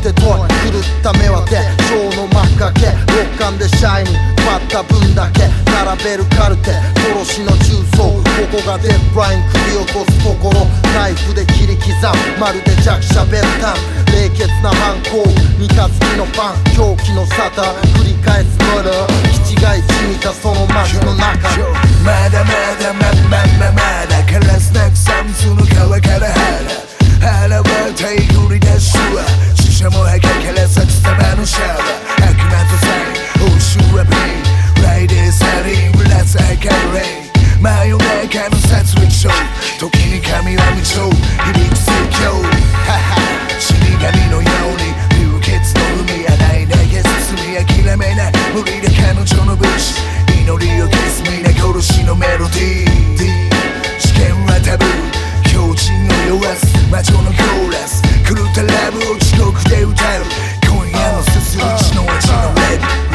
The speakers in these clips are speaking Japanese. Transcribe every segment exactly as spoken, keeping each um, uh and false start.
ってとい狂った目は手小の幕開け六感でシャイに割った分だけ並べるカルテ殺しの重曹ここがデッドライン首落とすところナイフで切り刻むまるで弱者ベッタン冷血な反抗三日月のパン狂気の沙汰繰り返すムル気違いじみたその街の中まだまだままままだカラスなくさんつの川から腹腹は手繰り出すわ死者も墓から咲く様のシャワー悪魔とサイン報酬はペイフライデーサリンブラス明るい真夜中の殺戮ショー時に神は無情響く説教はは死神のように流血の海やない投げ進み諦めない無理で彼女の武士祈りを消す皆殺しのメロディー試験はタブー強靭を弱す魔女のコーラス狂ったラブを地獄で歌う今夜のすすり血の味のレッド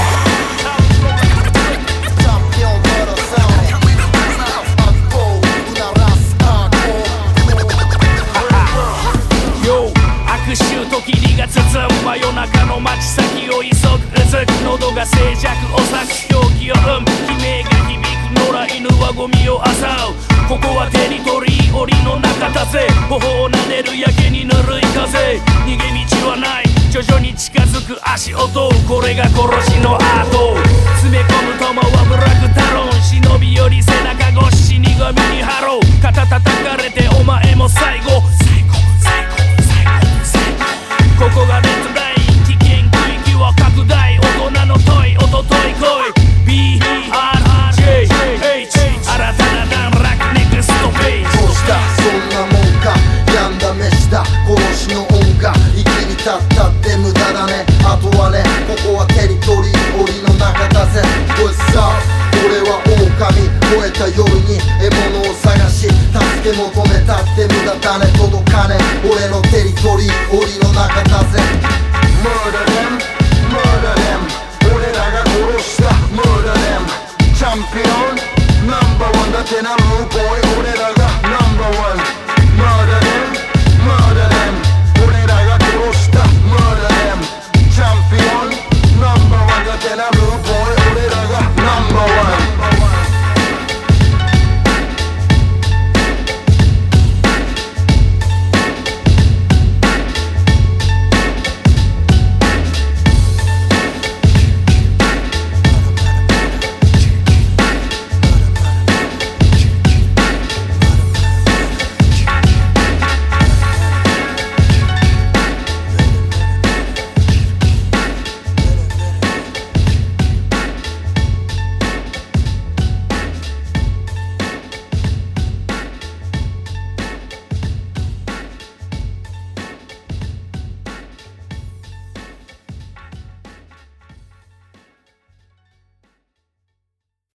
真夜中の街先を急ぐうずく喉が静寂を裂く狂気を生む悲鳴が響く野良犬はゴミを漁うここはテリトリー檻の中だぜ頬を撫でるやけにぬるい風逃げ道はない徐々に近づく足音これが殺しのアート詰め込む弾はブラックタロン忍びより背中越し死神にハロー肩叩かれてお前も最後最後最後最後最後ここがレッドライン危険区域は拡大大人の問いおととい来い ビーアールジェイエイチ 新たな段落ネクストページどうしたそんなもんか病んだ飯だ殺しの音が生きに立ったって無駄だねあとはねここはテリトリー檻の中だぜおいさ俺は狼燃えた夜に獲物を探し助け求めたって無駄だね届かね俺のテリトリー檻の中だぜ